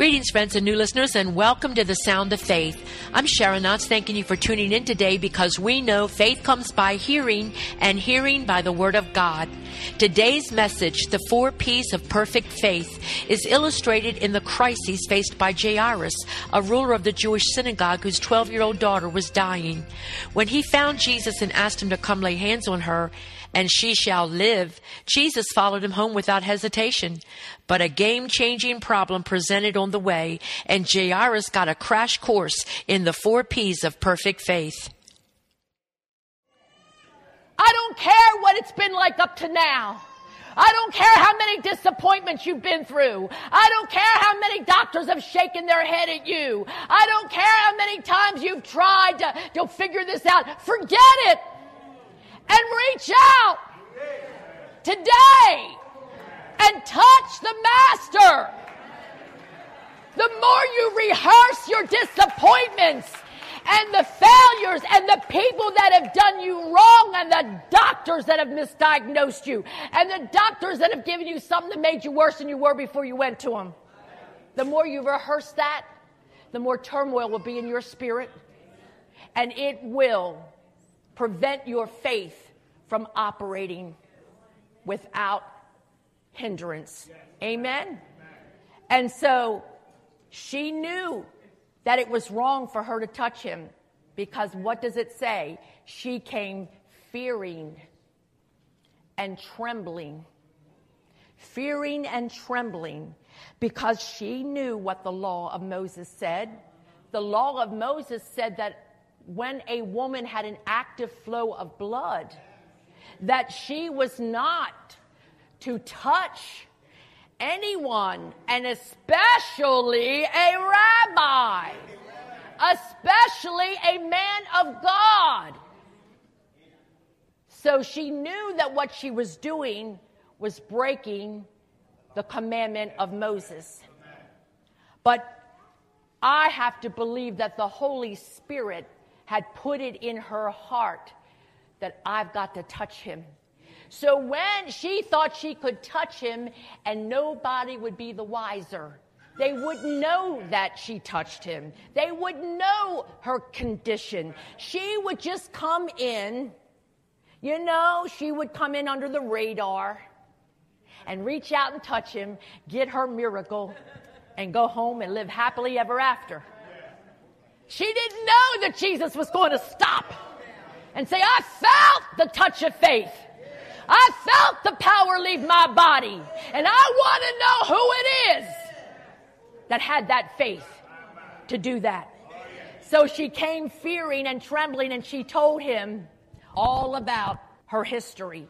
Greetings, friends and new listeners, and welcome to the Sound of Faith. I'm Sharon Knotts, thanking you for tuning in today because we know faith comes by hearing and hearing by the Word of God. Today's message, the 4 P's of perfect faith, is illustrated in the crises faced by Jairus, a ruler of the Jewish synagogue whose 12-year-old daughter was dying. When he found Jesus and asked him to come lay hands on her, and she shall live, Jesus followed him home without hesitation. But a game-changing problem presented on the way, and Jairus got a crash course in the 4 P's of perfect faith. I don't care what it's been like up to now. I don't care how many disappointments you've been through. I don't care how many doctors have shaken their head at you. I don't care how many times you've tried to figure this out. Forget it. And reach out today and touch the Master. The more you rehearse your disappointments and the failures and the people that have done you wrong and the doctors that have misdiagnosed you and the doctors that have given you something that made you worse than you were before you went to them, the more you rehearse that, the more turmoil will be in your spirit, and it will prevent your faith from operating without hindrance. Amen? And so she knew that it was wrong for her to touch him, because what does it say? She came fearing and trembling. Fearing and trembling, because she knew what the law of Moses said. The law of Moses said that when a woman had an active flow of blood, that she was not to touch anyone, and especially a rabbi, especially a man of God. So she knew that what she was doing was breaking the commandment of Moses. But I have to believe that the Holy Spirit had put it in her heart that I've got to touch him. So when she thought she could touch him and nobody would be the wiser, they wouldn't know that she touched him. They wouldn't know her condition. She would just come in, she would come in under the radar and reach out and touch him, get her miracle, and go home and live happily ever after. She didn't know that Jesus was going to stop and say, I felt the touch of faith. I felt the power leave my body. And I want to know who it is that had that faith to do that. So she came fearing and trembling, and she told him all about her history.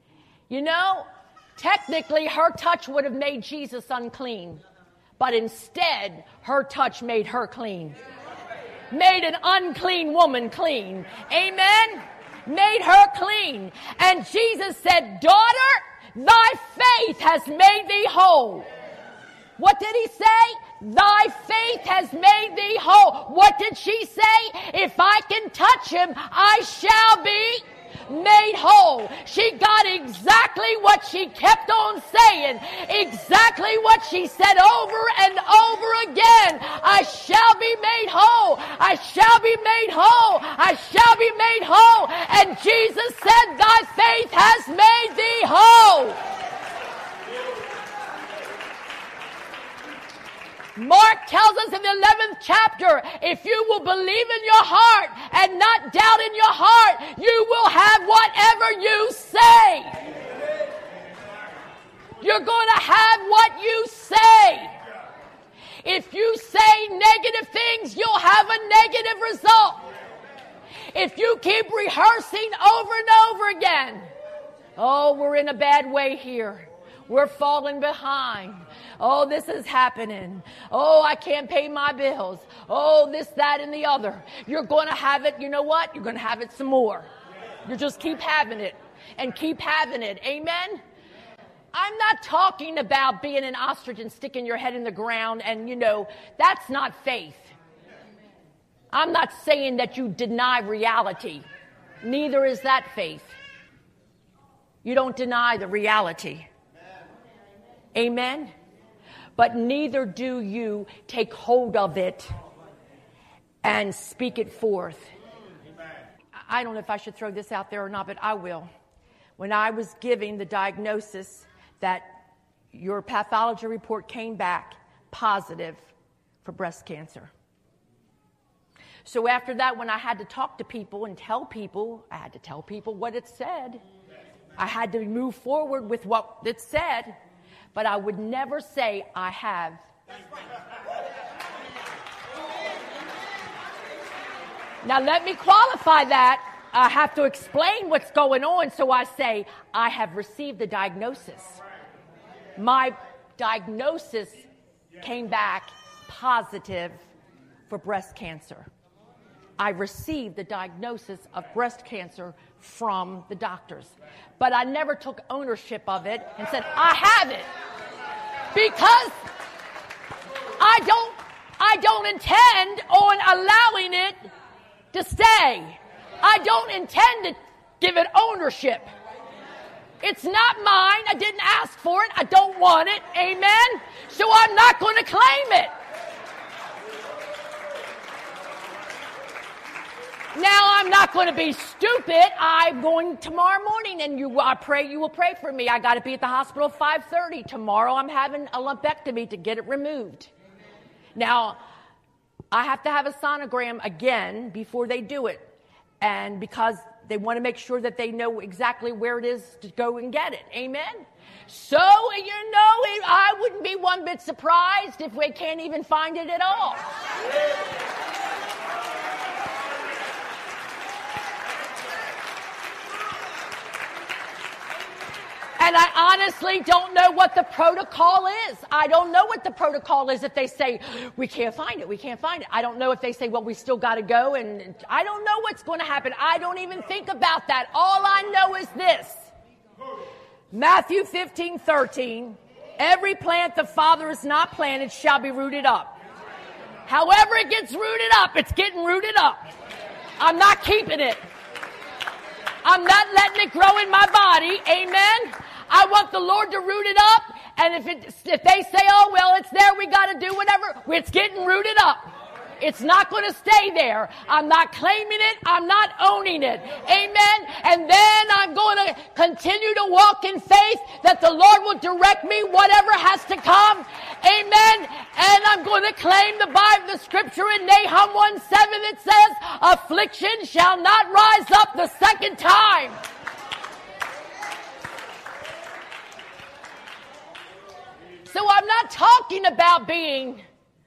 Technically her touch would have made Jesus unclean. But instead, her touch made her clean. Made an unclean woman clean. Amen? Made her clean. And Jesus said, daughter, thy faith has made thee whole. What did he say? Thy faith has made thee whole. What did she say? If I can touch him, I shall be made whole. She got exactly what she kept on saying, exactly what she said over and over again. I shall be made whole. I shall be made whole. I shall be made whole. And Jesus said, thy faith has made thee whole. Mark tells us in the 11th chapter, if you will believe in your heart and not doubt in your heart, you will have whatever you say. You're going to have what you say. If you say negative things, you'll have a negative result. If you keep rehearsing over and over again, oh, we're in a bad way here. We're falling behind. Oh, this is happening. Oh, I can't pay my bills. Oh, this, that, and the other. You're going to have it. You know what? You're going to have it some more. You just keep having it and keep having it. Amen? I'm not talking about being an ostrich and sticking your head in the ground and, that's not faith. I'm not saying that you deny reality. Neither is that faith. You don't deny the reality. Amen? but neither do you take hold of it and speak it forth. I don't know if I should throw this out there or not, but I will. When I was giving the diagnosis that your pathology report came back positive for breast cancer. So after that, when I had to talk to people and tell people, I had to tell people what it said. I had to move forward with what it said, but I would never say I have. Now let me qualify that. I have to explain what's going on, so I say I have received the diagnosis. My diagnosis came back positive for breast cancer. I received the diagnosis of breast cancer from the doctors. But I never took ownership of it and said, I have it. Because I don't intend on allowing it to stay. I don't intend to give it ownership. It's not mine. I didn't ask for it. I don't want it. Amen? So I'm not going to claim it. Now, I'm not going to be stupid. I'm going tomorrow morning, and I pray you will pray for me. I got to be at the hospital at 5:30. Tomorrow, I'm having a lumpectomy to get it removed. Now, I have to have a sonogram again before they do it, and because they want to make sure that they know exactly where it is to go and get it. Amen? So, I wouldn't be one bit surprised if we can't even find it at all. And I honestly don't know what the protocol is. I don't know what the protocol is if they say, we can't find it, we can't find it. I don't know if they say, well, we still got to go. And I don't know what's going to happen. I don't even think about that. All I know is this. Matthew 15:13. Every plant the Father has not planted shall be rooted up. However it gets rooted up, it's getting rooted up. I'm not keeping it. I'm not letting it grow in my body. Amen. I want the Lord to root it up, and if they say, oh, well, it's there, we got to do whatever, it's getting rooted up. It's not going to stay there. I'm not claiming it. I'm not owning it. Amen. And then I'm going to continue to walk in faith that the Lord will direct me whatever has to come. Amen. And I'm going to claim the scripture in Nahum 1:7 that says, affliction shall not rise up the second time. So I'm not talking about being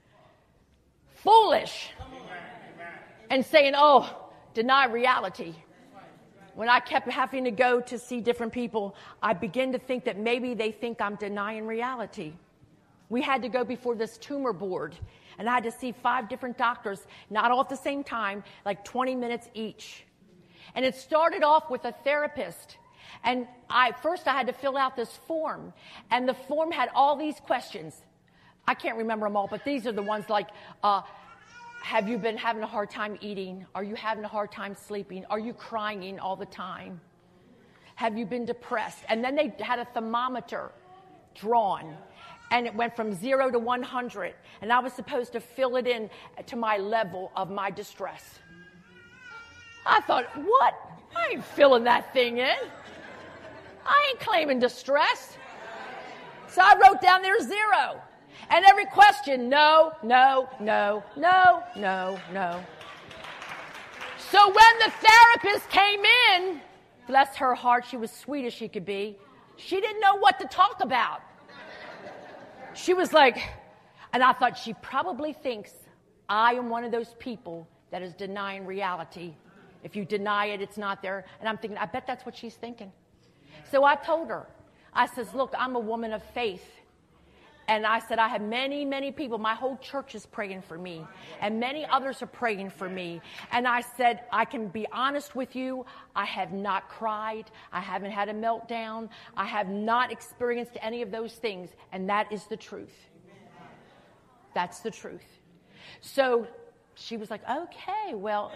foolish and saying, oh, deny reality. When I kept having to go to see different people, I began to think that maybe they think I'm denying reality. We had to go before this tumor board, and I had to see 5 different doctors, not all at the same time, like 20 minutes each. And it started off with a therapist. And first I had to fill out this form, and the form had all these questions. I can't remember them all, but these are the ones like, have you been having a hard time eating? Are you having a hard time sleeping? Are you crying all the time? Have you been depressed? And then they had a thermometer drawn, and it went from 0 to 100, and I was supposed to fill it in to my level of my distress. I thought, what? I ain't filling that thing in. I ain't claiming distress. So I wrote down there 0. And every question, no, no, no, no, no, no. So when the therapist came in, bless her heart, she was sweet as she could be. She didn't know what to talk about. She was like, and I thought she probably thinks I am one of those people that is denying reality. If you deny it, it's not there. And I'm thinking, I bet that's what she's thinking. So I told her, I says, look, I'm a woman of faith. And I said, I have many, many people. My whole church is praying for me. And many others are praying for me. And I said, I can be honest with you. I have not cried. I haven't had a meltdown. I have not experienced any of those things. And that is the truth. That's the truth. So she was like, okay, well,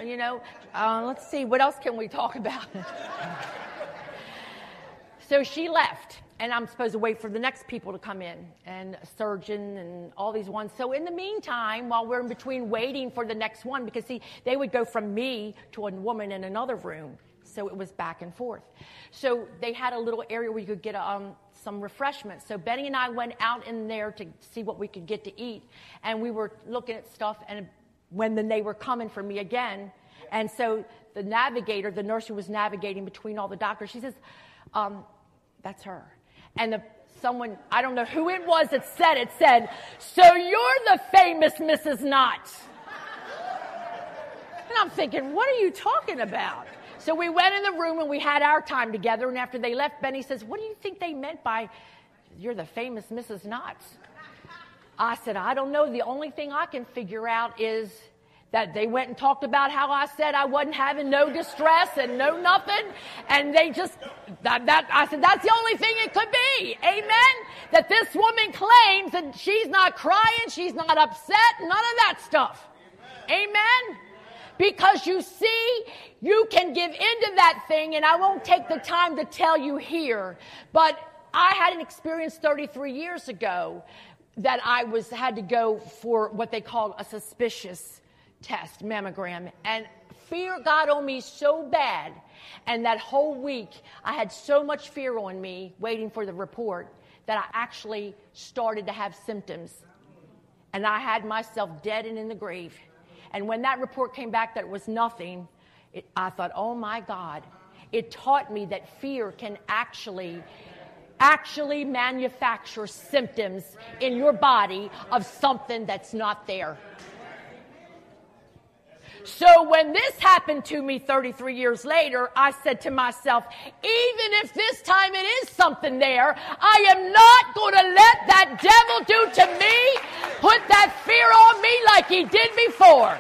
let's see. What else can we talk about? So she left. And I'm supposed to wait for the next people to come in, and a surgeon and all these ones. So in the meantime, while we're in between waiting for the next one, because see, they would go from me to a woman in another room. So it was back and forth. So they had a little area where you could get some refreshments. So Benny and I went out in there to see what we could get to eat. And we were looking at stuff, and then they were coming for me again. And so the navigator, the nurse who was navigating between all the doctors, she says, that's her. And someone, I don't know who it was that said, so you're the famous Mrs. Knott. And I'm thinking, what are you talking about? So we went in the room and we had our time together. And after they left, Benny says, what do you think they meant by, you're the famous Mrs. Knott? I said, I don't know. The only thing I can figure out is that they went and talked about how I said I wasn't having no distress and no nothing. And they just, I said, that's the only thing it could be. Amen? That this woman claims that she's not crying, she's not upset, none of that stuff. Amen? Because you see, you can give into that thing, and I won't take the time to tell you here, but I had an experience 33 years ago that I had to go for what they called a suspicious test, mammogram, and fear got on me so bad, and that whole week I had so much fear on me waiting for the report that I actually started to have symptoms, and I had myself dead and in the grave. And when that report came back that it was nothing, I thought, oh my God. It taught me that fear can actually manufacture symptoms in your body of something that's not there. So when this happened to me 33 years later, I said to myself, even if this time it is something there, I am not going to let that devil do to me, put that fear on me like he did before.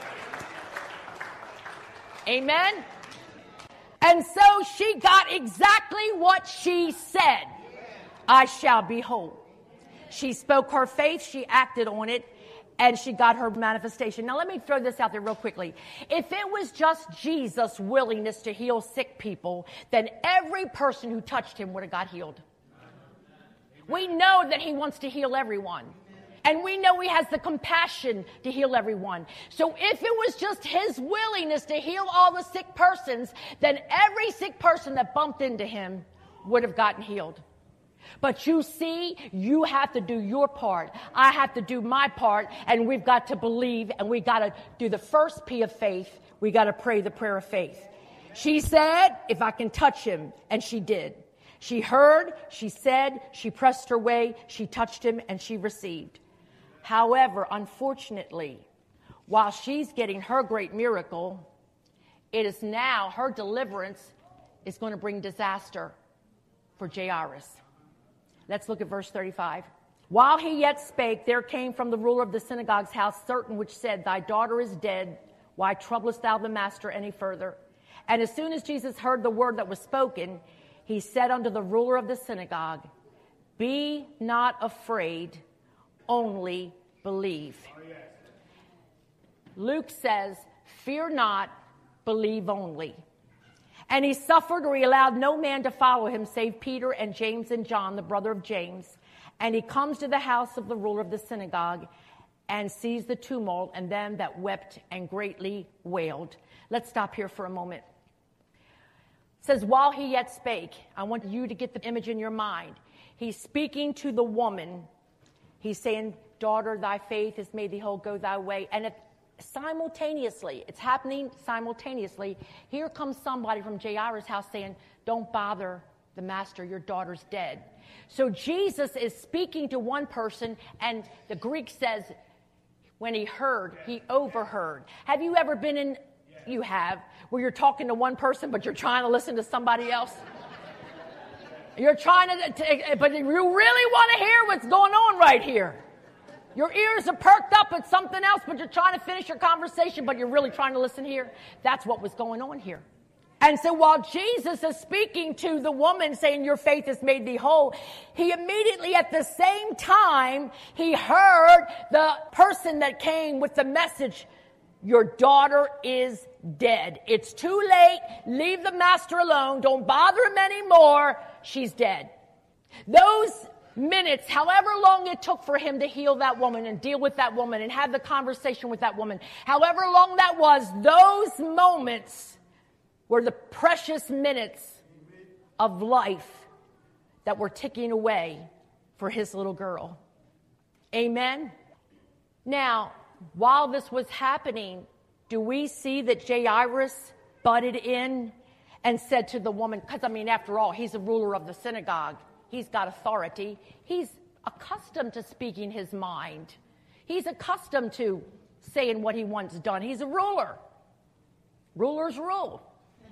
Amen? And so she got exactly what she said. I shall be whole. She spoke her faith, she acted on it, and she got her manifestation. Now let me throw this out there real quickly. If it was just Jesus' willingness to heal sick people, then every person who touched him would have got healed. We know that he wants to heal everyone. And we know he has the compassion to heal everyone. So if it was just his willingness to heal all the sick persons, then every sick person that bumped into him would have gotten healed. But you see, you have to do your part. I have to do my part, and we've got to believe, and we got to do the first P of faith. We got to pray the prayer of faith. She said, if I can touch him, and she did. She heard, she said, she pressed her way, she touched him, and she received. However, unfortunately, while she's getting her great miracle, it is now her deliverance is going to bring disaster for Jairus. Let's look at verse 35. While he yet spake, there came from the ruler of the synagogue's house certain which said, thy daughter is dead. Why troublest thou the master any further? And as soon as Jesus heard the word that was spoken, he said unto the ruler of the synagogue, be not afraid, only believe. Luke says, fear not, believe only. And he suffered, or he allowed no man to follow him, save Peter and James and John, the brother of James. And he comes to the house of the ruler of the synagogue and sees the tumult and them that wept and greatly wailed. Let's stop here for a moment. It says, while he yet spake, I want you to get the image in your mind. He's speaking to the woman. He's saying, daughter, thy faith has made thee whole, go thy way. And simultaneously, it's happening simultaneously. Here comes somebody from Jairus' house saying, don't bother the master, your daughter's dead. So Jesus is speaking to one person, and the Greek says, when he heard, he overheard. Have you ever been in, you have, where you're talking to one person, but you're trying to listen to somebody else? You're trying to, but you really want to hear what's going on right here. Your ears are perked up at something else, but you're trying to finish your conversation, but you're really trying to listen here. That's what was going on here. And so while Jesus is speaking to the woman saying, your faith has made thee whole, he immediately at the same time, he heard the person that came with the message, your daughter is dead. It's too late. Leave the master alone. Don't bother him anymore. She's dead. Those minutes, however long it took for him to heal that woman and deal with that woman and have the conversation with that woman, however long that was, those moments were the precious minutes of life that were ticking away for his little girl. Amen? Now, while this was happening, do we see that Jairus butted in and said to the woman, because after all, he's a ruler of the synagogue. He's got authority. He's accustomed to speaking his mind. He's accustomed to saying what he wants done. He's a ruler. Rulers rule.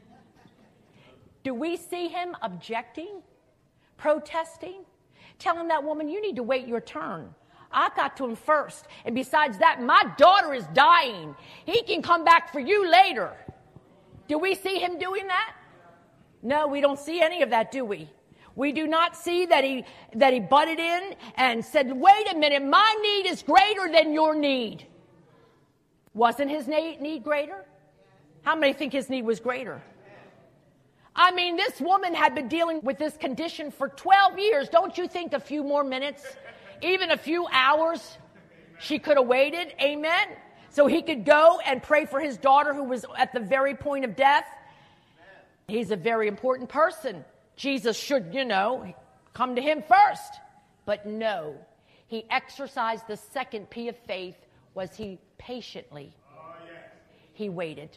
Do we see him objecting, protesting, telling that woman, you need to wait your turn? I got to him first. And besides that, my daughter is dying. He can come back for you later. Do we see him doing that? No, we don't see any of that, do we? We do not see that he butted in and said, wait a minute, my need is greater than your need. Wasn't his need greater? How many think his need was greater? This woman had been dealing with this condition for 12 years. Don't you think a few more minutes, even a few hours, she could have waited? Amen? So he could go and pray for his daughter who was at the very point of death. He's a very important person. Jesus should, come to him first. But no, he exercised the second P of faith, was he patiently. He waited.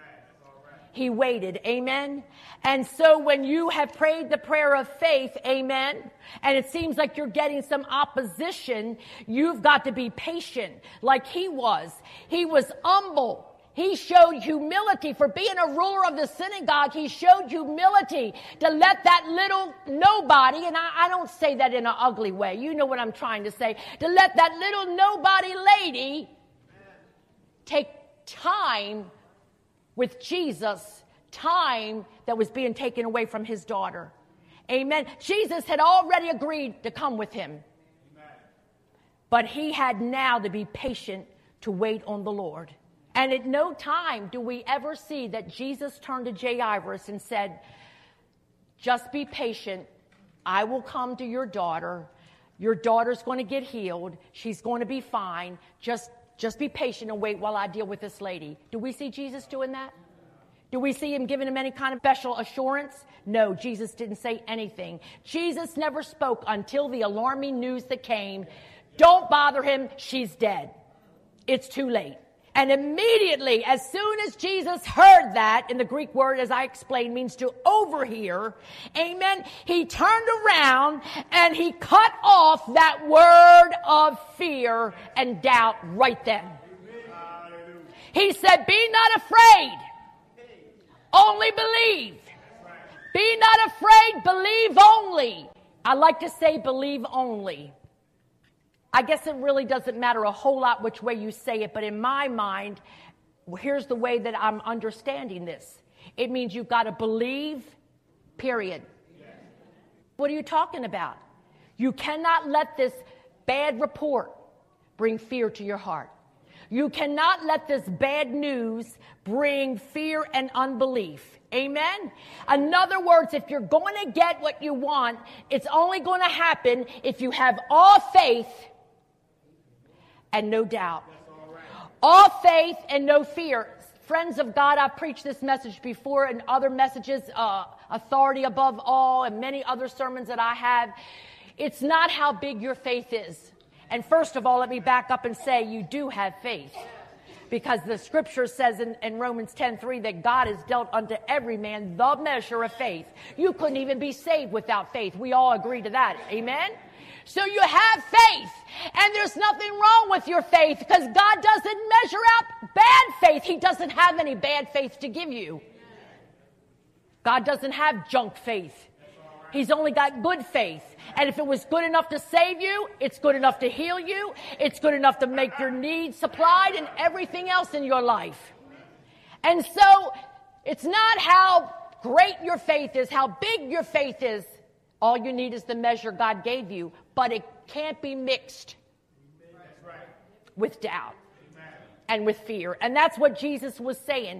He waited. Amen. And so when you have prayed the prayer of faith, amen, and it seems like you're getting some opposition, you've got to be patient like he was. He was humble. He showed humility. For being a ruler of the synagogue, he showed humility to let that little nobody, and I don't say that in an ugly way. You know what I'm trying to say. To let that little nobody lady take time with Jesus, time that was being taken away from his daughter. Amen. Jesus had already agreed to come with him. But he had now to be patient to wait on the Lord. And at no time do we ever see that Jesus turned to Jairus and said, just be patient. I will come to your daughter. Your daughter's going to get healed. She's going to be fine. Just be patient and wait while I deal with this lady. Do we see Jesus doing that? Do we see him giving him any kind of special assurance? No, Jesus didn't say anything. Jesus never spoke until the alarming news that came. Don't bother him. She's dead. It's too late. And immediately, as soon as Jesus heard that, and the Greek word, as I explained, means to overhear, amen, he turned around and he cut off that word of fear and doubt right then. He said, be not afraid, only believe. Be not afraid, believe only. I like to say believe only. I guess it really doesn't matter a whole lot which way you say it, but in my mind, here's the way that I'm understanding this. It means you've got to believe, period. What are you talking about? You cannot let this bad report bring fear to your heart. You cannot let this bad news bring fear and unbelief. Amen? In other words, if you're going to get what you want, it's only going to happen if you have all faith and no doubt. All faith and no fear. Friends of God, I've preached this message before and other messages, authority above all, and many other sermons that I have. It's not how big your faith is. And first of all, let me back up and say you do have faith. Because the scripture says in Romans 10:3 that God has dealt unto every man the measure of faith. You couldn't even be saved without faith. We all agree to that. Amen? So you have faith, and there's nothing wrong with your faith because God doesn't measure out bad faith. He doesn't have any bad faith to give you. God doesn't have junk faith. He's only got good faith. And if it was good enough to save you, it's good enough to heal you, it's good enough to make your needs supplied and everything else in your life. And so it's not how great your faith is, how big your faith is. All you need is the measure God gave you, but it can't be mixed with doubt and with fear. And that's what Jesus was saying.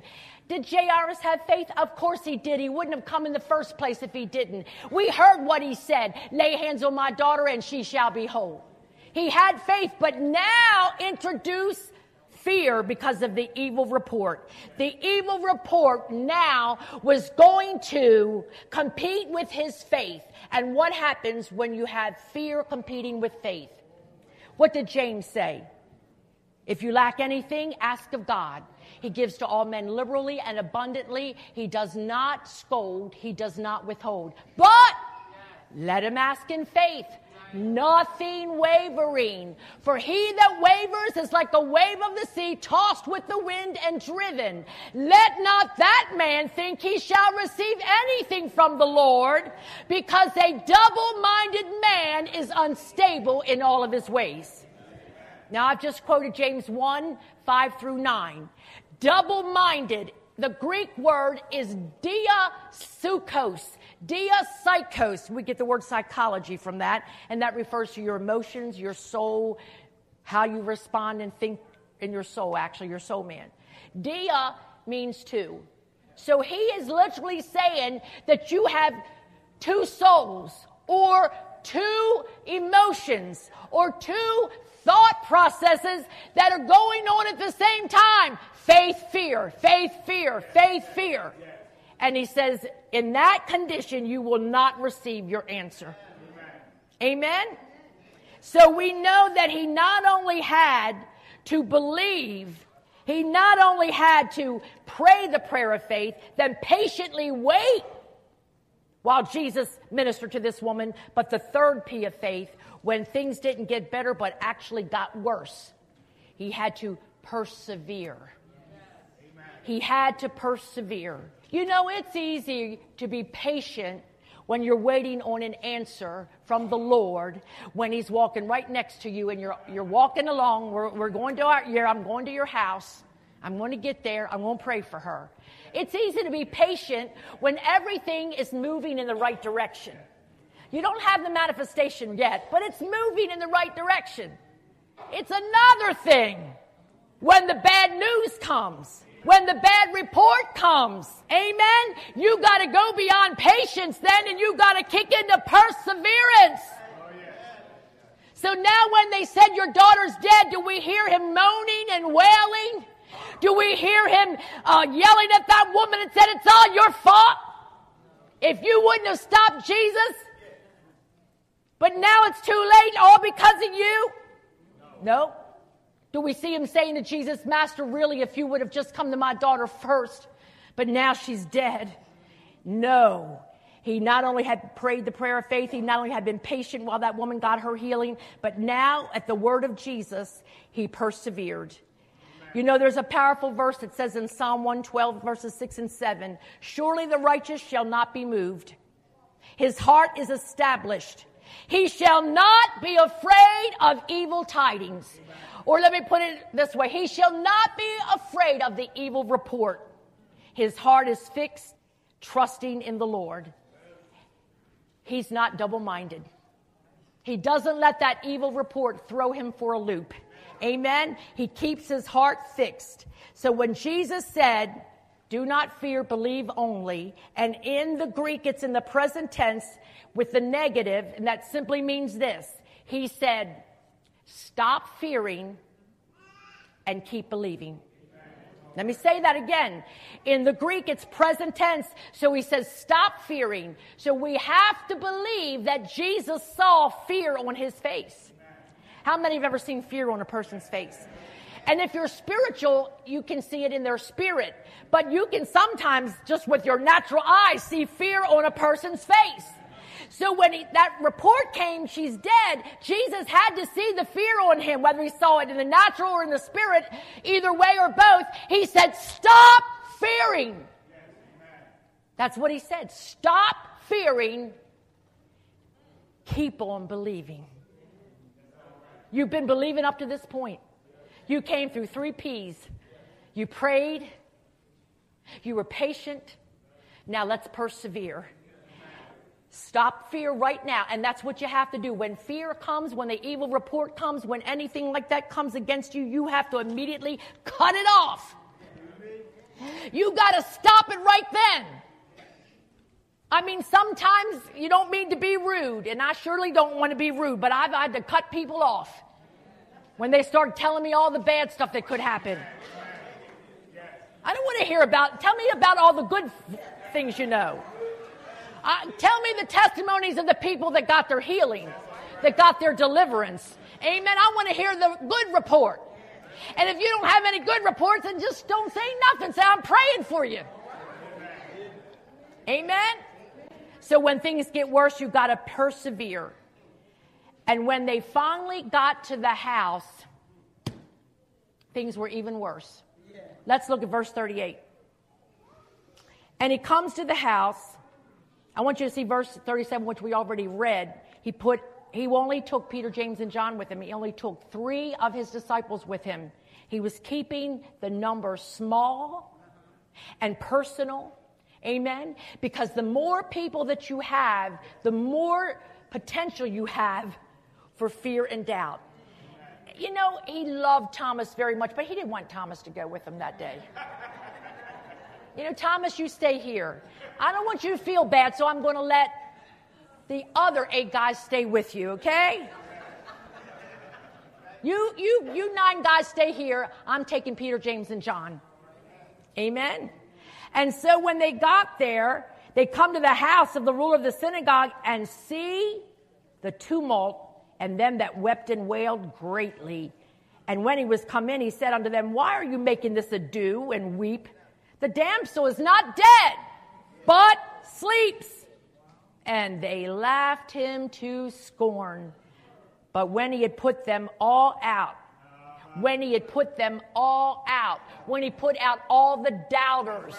Did Jairus have faith? Of course he did. He wouldn't have come in the first place if he didn't. We heard what he said. Lay hands on my daughter and she shall be whole. He had faith, but now introduce fear because of the evil report. The evil report now was going to compete with his faith. And what happens when you have fear competing with faith? What did James say? If you lack anything, ask of God. He gives to all men liberally and abundantly. He does not scold. He does not withhold. But let him ask in faith, nothing wavering. For he that wavers is like a wave of the sea, tossed with the wind and driven. Let not that man think he shall receive anything from the Lord, because a double-minded man is unstable in all of his ways. Now, I've just quoted James 1, 5 through 9. Double-minded, the Greek word is diasukos. Diapsychos, we get the word psychology from that, and that refers to your emotions, your soul, how you respond and think in your soul, actually, your soul man. Dia means two. So he is literally saying that you have two souls, or two emotions, or two thought processes that are going on at the same time. Faith, fear, faith, fear, faith, fear. And he says, in that condition, you will not receive your answer. Amen? So we know that he not only had to believe, he not only had to pray the prayer of faith, then patiently wait while Jesus ministered to this woman. But the third P of faith, when things didn't get better but actually got worse, he had to persevere. He had to persevere. You know, it's easy to be patient when you're waiting on an answer from the Lord, when he's walking right next to you and you're walking along. We're going to I'm going to your house. I'm going to get there. I'm going to pray for her. It's easy to be patient when everything is moving in the right direction. You don't have the manifestation yet, but it's moving in the right direction. It's another thing when the bad news comes. When the bad report comes, amen, you got to go beyond patience then, and you got to kick into perseverance. So now when they said your daughter's dead, do we hear him moaning and wailing? Do we hear him yelling at that woman and said, it's all your fault? If you wouldn't have stopped Jesus, but now it's too late, all because of you? No. Do we see him saying to Jesus, Master, really, if you would have just come to my daughter first, but now she's dead? No. He not only had prayed the prayer of faith, he not only had been patient while that woman got her healing, but now at the word of Jesus, he persevered. You know, there's a powerful verse that says in Psalm 112, verses 6 and 7, surely the righteous shall not be moved. His heart is established. He shall not be afraid of evil tidings. Or let me put it this way. He shall not be afraid of the evil report. His heart is fixed, trusting in the Lord. He's not double-minded. He doesn't let that evil report throw him for a loop. Amen? He keeps his heart fixed. So when Jesus said, do not fear, believe only, and in the Greek it's in the present tense with the negative, and that simply means this. He said, stop fearing and keep believing. Let me say that again. In the Greek, it's present tense. So he says, stop fearing. So we have to believe that Jesus saw fear on his face. How many have ever seen fear on a person's face? And if you're spiritual, you can see it in their spirit. But you can sometimes, just with your natural eyes, see fear on a person's face. So when that report came, she's dead, Jesus had to see the fear on him, whether he saw it in the natural or in the spirit, either way or both. He said, stop fearing. That's what he said. Stop fearing. Keep on believing. You've been believing up to this point. You came through 3 P's. You prayed. You were patient. Now let's persevere. Stop fear right now. And that's what you have to do. When fear comes, when the evil report comes, when anything like that comes against you, you have to immediately cut it off. You got to stop it right then. I mean, sometimes you don't mean to be rude, and I surely don't want to be rude, but I've had to cut people off when they start telling me all the bad stuff that could happen. I don't want to hear about, tell me about all the good things you know. Tell me the testimonies of the people that got their healing, that got their deliverance. Amen. I want to hear the good report. And if you don't have any good reports, then just don't say nothing. Say, I'm praying for you. Amen. So when things get worse, you've got to persevere. And when they finally got to the house, things were even worse. Let's look at verse 38. And he comes to the house. I want you to see verse 37, which we already read. He only took Peter, James, and John with him. He only took 3 of his disciples with him. He was keeping the number small and personal. Amen? Because the more people that you have, the more potential you have for fear and doubt. You know, he loved Thomas very much, but he didn't want Thomas to go with him that day. You know, Thomas, you stay here. I don't want you to feel bad, so I'm going to let the other 8 guys stay with you, okay? You 9 guys stay here. I'm taking Peter, James, and John. Amen? And so when they got there, they come to the house of the ruler of the synagogue and see the tumult and them that wept and wailed greatly. And when he was come in, he said unto them, why are you making this ado and weep? The damsel is not dead, but sleeps. And they laughed him to scorn. But when he had put them all out, when he put out all the doubters,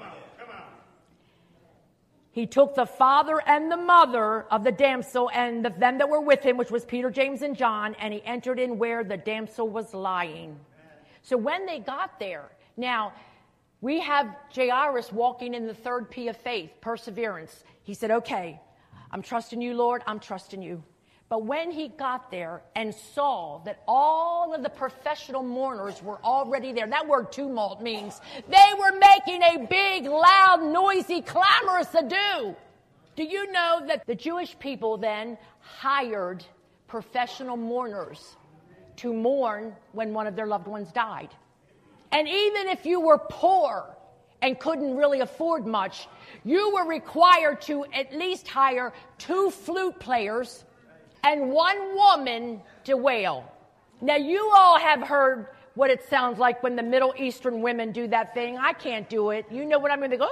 he took the father and the mother of the damsel and them that were with him, which was Peter, James, and John, and he entered in where the damsel was lying. So when they got there, now we have Jairus walking in the 3rd P of faith, perseverance. He said, okay, I'm trusting you, Lord, I'm trusting you. But when he got there and saw that all of the professional mourners were already there, that word tumult means they were making a big, loud, noisy, clamorous ado. Do you know that the Jewish people then hired professional mourners to mourn when one of their loved ones died? And even if you were poor and couldn't really afford much, you were required to at least hire 2 flute players and 1 woman to wail. Now, you all have heard what it sounds like when the Middle Eastern women do that thing. I can't do it. You know what I mean? They go,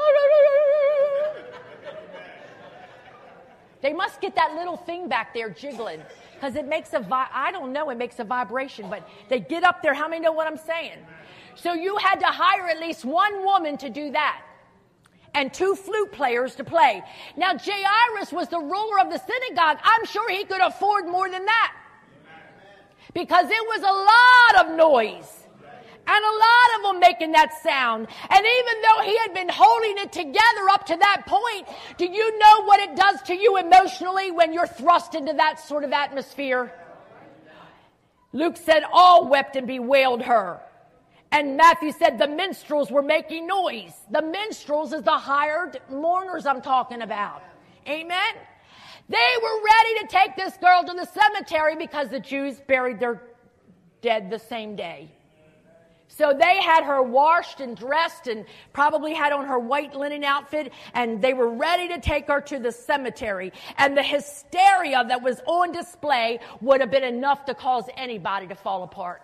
they must get that little thing back there jiggling because it makes I don't know, it makes a vibration, but they get up there. How many know what I'm saying? So you had to hire at least 1 woman to do that and 2 flute players to play. Now, Jairus was the ruler of the synagogue. I'm sure he could afford more than that because it was a lot of noise and a lot of them making that sound. And even though he had been holding it together up to that point, do you know what it does to you emotionally when you're thrust into that sort of atmosphere? Luke said all wept and bewailed her. And Matthew said the minstrels were making noise. The minstrels is the hired mourners I'm talking about. Amen? They were ready to take this girl to the cemetery because the Jews buried their dead the same day. So they had her washed and dressed and probably had on her white linen outfit, and they were ready to take her to the cemetery. And the hysteria that was on display would have been enough to cause anybody to fall apart.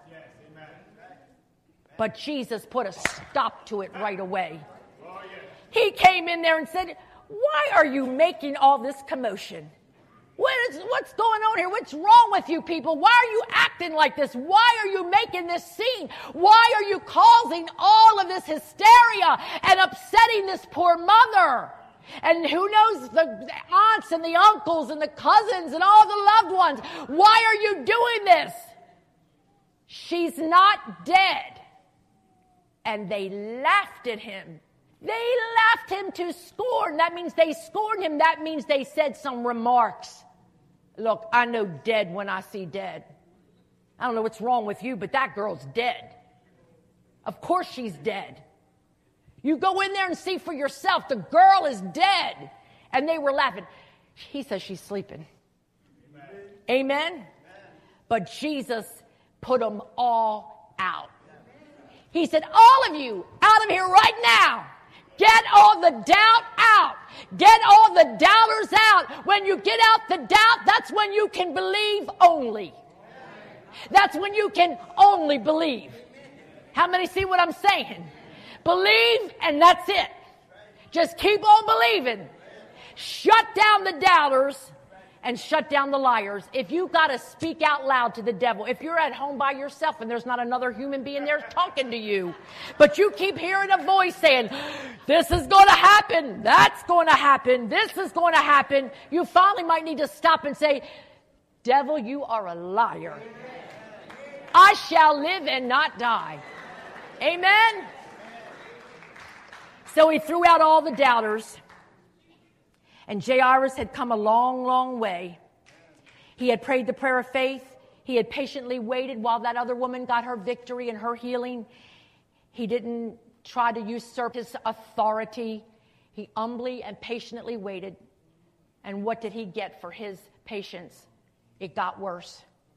But Jesus put a stop to it right away. He came in there and said, why are you making all this commotion? What's going on here? What's wrong with you people? Why are you acting like this? Why are you making this scene? Why are you causing all of this hysteria and upsetting this poor mother? And who knows, the aunts and the uncles and the cousins and all the loved ones. Why are you doing this? She's not dead. And they laughed at him. They laughed him to scorn. That means they scorned him. That means they said some remarks. Look, I know dead when I see dead. I don't know what's wrong with you, but that girl's dead. Of course she's dead. You go in there and see for yourself. The girl is dead. And they were laughing. He says she's sleeping. Amen? Amen? But Jesus put them all out. He said, all of you out of here right now. Get all the doubt out. Get all the doubters out. When you get out the doubt, that's when you can believe only. That's when you can only believe. How many see what I'm saying? Believe and that's it. Just keep on believing. Shut down the doubters and shut down the liars. If you got to speak out loud to the devil, if you're at home by yourself and there's not another human being there talking to you, but you keep hearing a voice saying, this is going to happen, that's going to happen, this is going to happen, you finally might need to stop and say, devil, you are a liar. I shall live and not die. Amen? So he threw out all the doubters. And Jairus had come a long, long way. He had prayed the prayer of faith. He had patiently waited while that other woman got her victory and her healing. He didn't try to usurp his authority. He humbly and patiently waited. And what did he get for his patience? It got worse.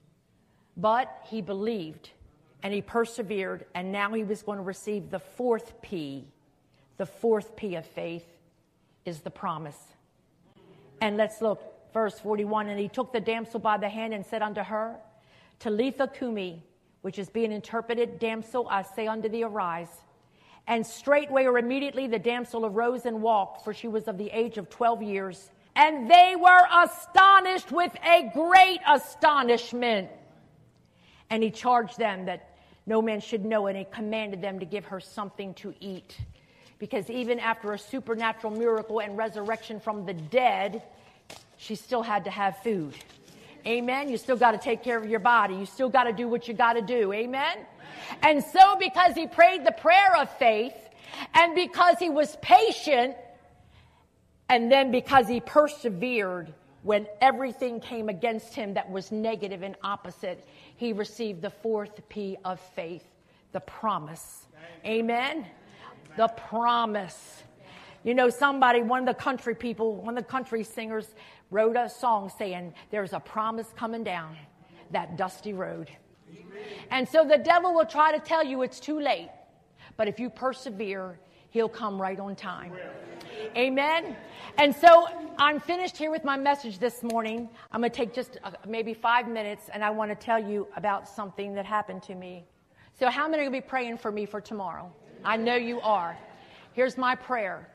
But he believed and he persevered, and now he was going to receive the fourth P. The fourth P of faith is the promise. And let's look, verse 41. And he took the damsel by the hand and said unto her, Talitha cumi, which is being interpreted, damsel, I say unto thee, arise. And straightway or immediately the damsel arose and walked, for she was of the age of 12 years. And they were astonished with a great astonishment. And he charged them that no man should know, and he commanded them to give her something to eat. Because even after a supernatural miracle and resurrection from the dead, she still had to have food. Amen? You still got to take care of your body. You still got to do what you got to do. Amen? And so because he prayed the prayer of faith, and because he was patient, and then because he persevered when everything came against him that was negative and opposite, he received the fourth P of faith, the promise. Amen? The promise. You know, one of the country singers wrote a song saying, there's a promise coming down that dusty road. Amen. And so the devil will try to tell you it's too late. But if you persevere, he'll come right on time. Amen. And so I'm finished here with my message this morning. I'm going to take just maybe 5 minutes, and I want to tell you about something that happened to me. So how many are going to be praying for me for tomorrow? I know you are. Here's my prayer.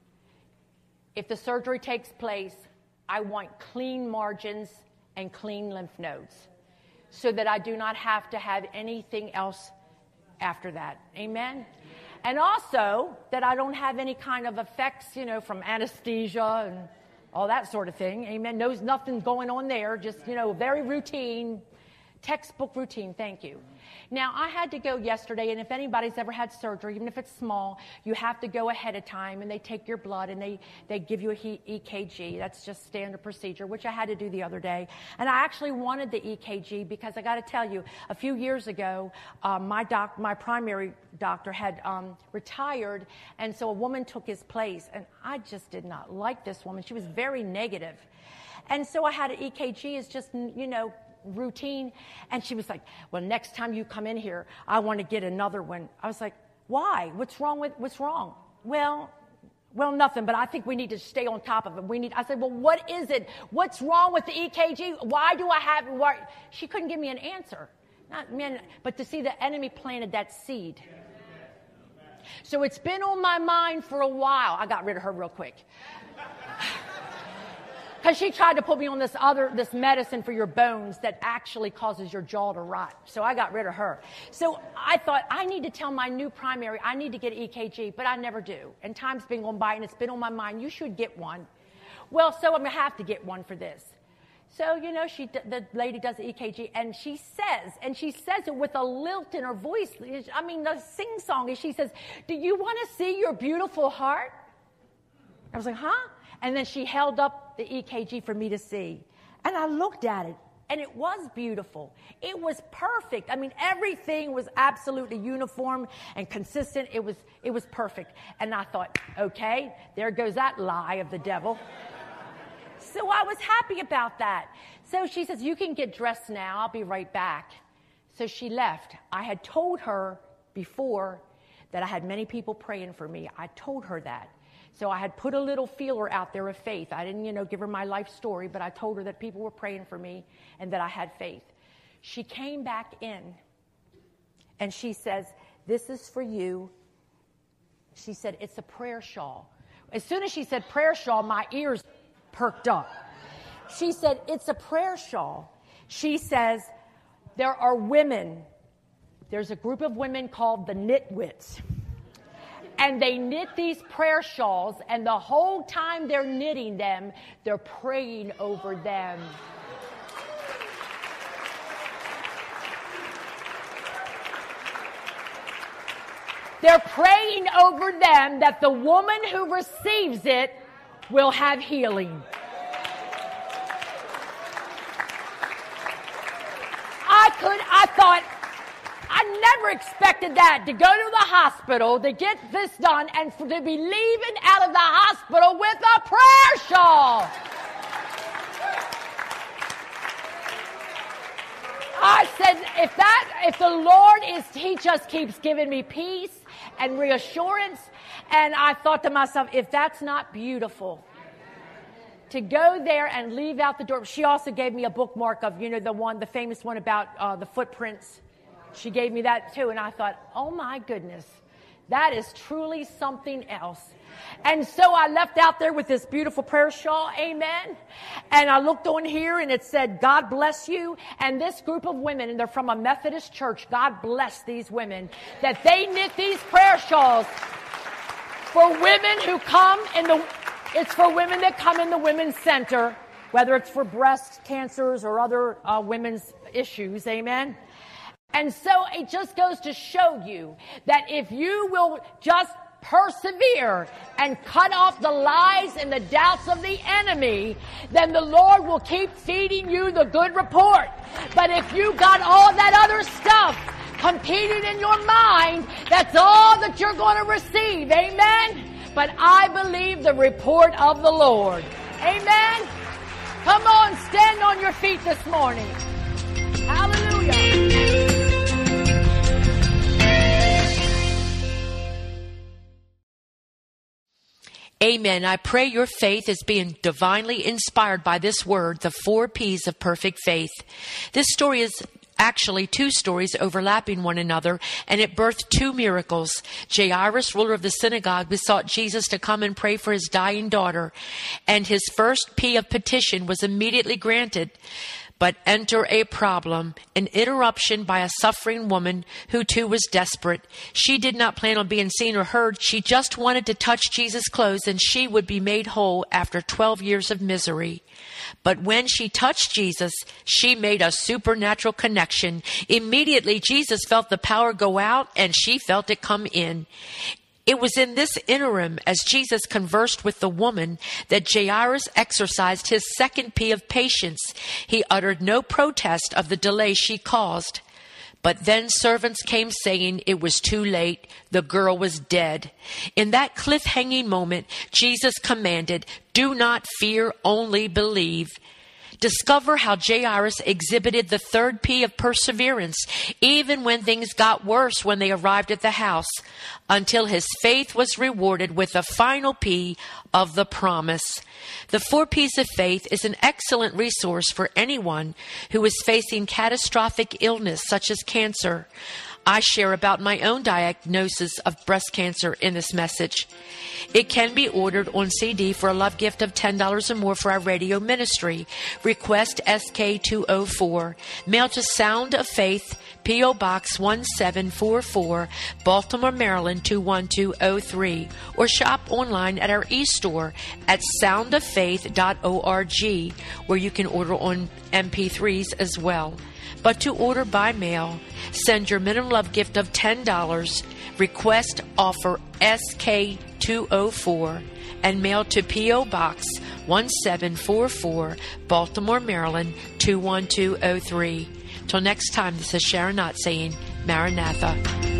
If the surgery takes place, I want clean margins and clean lymph nodes so that I do not have to have anything else after that. Amen? And also that I don't have any kind of effects, from anesthesia and all that sort of thing. Amen? There's nothing going on there. Just, very routine. Textbook routine, thank you. Now, I had to go yesterday, and if anybody's ever had surgery, even if it's small, you have to go ahead of time, and they take your blood, and they give you a EKG. That's just standard procedure, which I had to do the other day. And I actually wanted the EKG because I got to tell you, a few years ago, my primary doctor had retired, and so a woman took his place, and I just did not like this woman. She was very negative. And so I had an EKG. It's just, routine. And she was like, well, next time you come in here, I want to get another one. I was like, why? What's wrong? Well, nothing, but I think we need to stay on top of it. I said, well, what is it? What's wrong with the EKG? Why do I have it? She couldn't give me an answer. But to see the enemy planted that seed. So it's been on my mind for a while. I got rid of her real quick. Because she tried to put me on this medicine for your bones that actually causes your jaw to rot. So I got rid of her. So I thought, I need to tell my new primary, I need to get an EKG, but I never do. And time's been going by, and it's been on my mind, you should get one. Well, so I'm going to have to get one for this. So, the lady does the EKG, and she says it with a lilt in her voice. The sing-song, and she says, do you want to see your beautiful heart? I was like, huh? And then she held up the EKG for me to see. And I looked at it. And it was beautiful. It was perfect. I mean, everything was absolutely uniform and consistent. It was perfect. And I thought, okay, there goes that lie of the devil. So I was happy about that. So she says, you can get dressed now. I'll be right back. So she left. I had told her before that I had many people praying for me. I told her that. So I had put a little feeler out there of faith. I didn't, give her my life story, but I told her that people were praying for me and that I had faith. She came back in and she says, this is for you. She said, it's a prayer shawl. As soon as she said prayer shawl, my ears perked up. She said, it's a prayer shawl. She says, there are women. There's a group of women called the Knitwits. And they knit these prayer shawls, and the whole time they're knitting them, they're praying over them. They're praying over them that the woman who receives it will have healing. I thought, I never expected that, to go to the hospital, to get this done, and to be leaving out of the hospital with a prayer shawl. I said, if the Lord he just keeps giving me peace and reassurance, and I thought to myself, if that's not beautiful, to go there and leave out the door. She also gave me a bookmark of, the famous one about the footprints. She gave me that too, and I thought, oh my goodness, that is truly something else. And so I left out there with this beautiful prayer shawl, amen. And I looked on here and it said, God bless you. And this group of women, and they're from a Methodist church, God bless these women, that they knit these prayer shawls for women who come it's for women that come in the women's center, whether it's for breast cancers or other women's issues, amen. And so it just goes to show you that if you will just persevere and cut off the lies and the doubts of the enemy, then the Lord will keep feeding you the good report. But if you got all that other stuff competing in your mind, that's all that you're going to receive. Amen? But I believe the report of the Lord. Amen? Come on, stand on your feet this morning. Hallelujah. Amen. I pray your faith is being divinely inspired by this word, the 4 P's of perfect faith. This story is actually 2 stories overlapping one another, and it birthed 2 miracles. Jairus, ruler of the synagogue, besought Jesus to come and pray for his dying daughter, and his first P of petition was immediately granted. But enter a problem, an interruption by a suffering woman who too was desperate. She did not plan on being seen or heard. She just wanted to touch Jesus' clothes and she would be made whole after 12 years of misery. But when she touched Jesus, she made a supernatural connection. Immediately, Jesus felt the power go out and she felt it come in. It was in this interim, as Jesus conversed with the woman, that Jairus exercised his second P of patience. He uttered no protest of the delay she caused. But then servants came saying it was too late. The girl was dead. In that cliff-hanging moment, Jesus commanded, "Do not fear, only believe." Discover how Jairus exhibited the third P of perseverance, even when things got worse when they arrived at the house, until his faith was rewarded with the final P of the promise. The 4 P's of faith is an excellent resource for anyone who is facing catastrophic illness such as cancer. I share about my own diagnosis of breast cancer in this message. It can be ordered on CD for a love gift of $10 or more for our radio ministry. Request SK204. Mail to Sound of Faith, P.O. Box 1744, Baltimore, Maryland 21203. Or shop online at our e-store at soundoffaith.org, where you can order on MP3s as well. but to order by mail. Send your minimum love gift of $10, request offer SK204, and mail to P.O. Box 1744, Baltimore, Maryland 21203. Till next time, this is Sharon Knott saying, Maranatha.